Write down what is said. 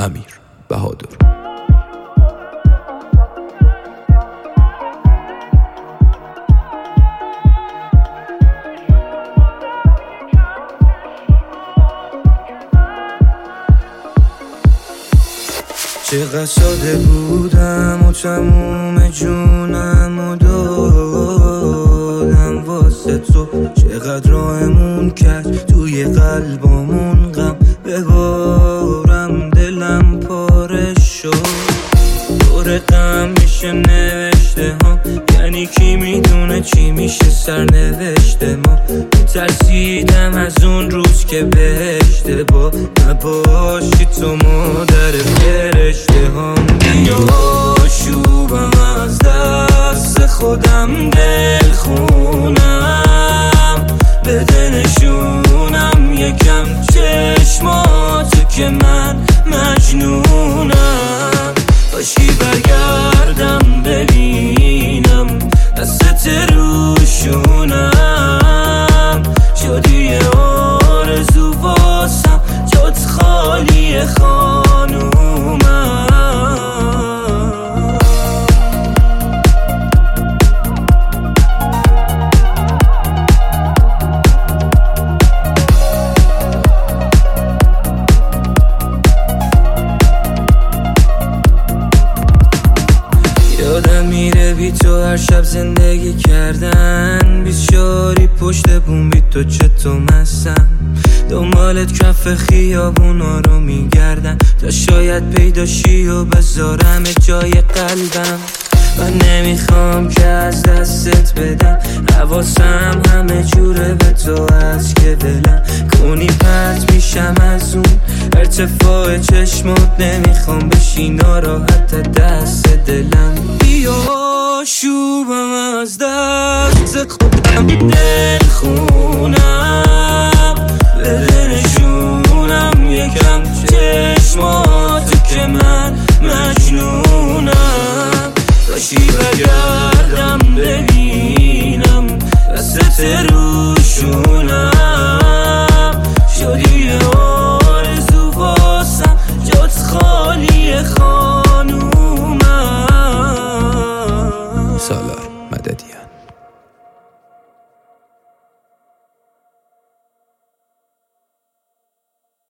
امیر بهادر. چقدر ساده بودم و تموم جونم و دادم واسه تو، چقدر راهمون کرد توی قلبامون غم ببارم، دلم پاره شد دور غم میشه نوشته ها، یعنی کی میدونه چی میشه سرنوشته ما. ترسیدم از اون روز که بهشته با نباشی تو مادر فرشته هم. بیا شوبم از دست خودم دل خونم، بده نشونم یکم چشماتو که من مجنونم، باشی برگردم ببینم دستت روشونم، شدی آرزو واسم جات خالی خانومم. یادم میره بی تو هر شب زندگی کردن، 20 شاری پشت بوم بی تو چطور مستم، دنبالت کف خیابونا رو میگردن تا شاید پیداشی و بذارم جای قلبم. من نمیخوام که از دستت بدم، حواسم همه جوره به تو هست که دلم کنی پرت میشم از اون ارتفاع چشمات، نمیخوام بشی ناراحت دست دلم. بیا شوبم از دست خودم دل خونم،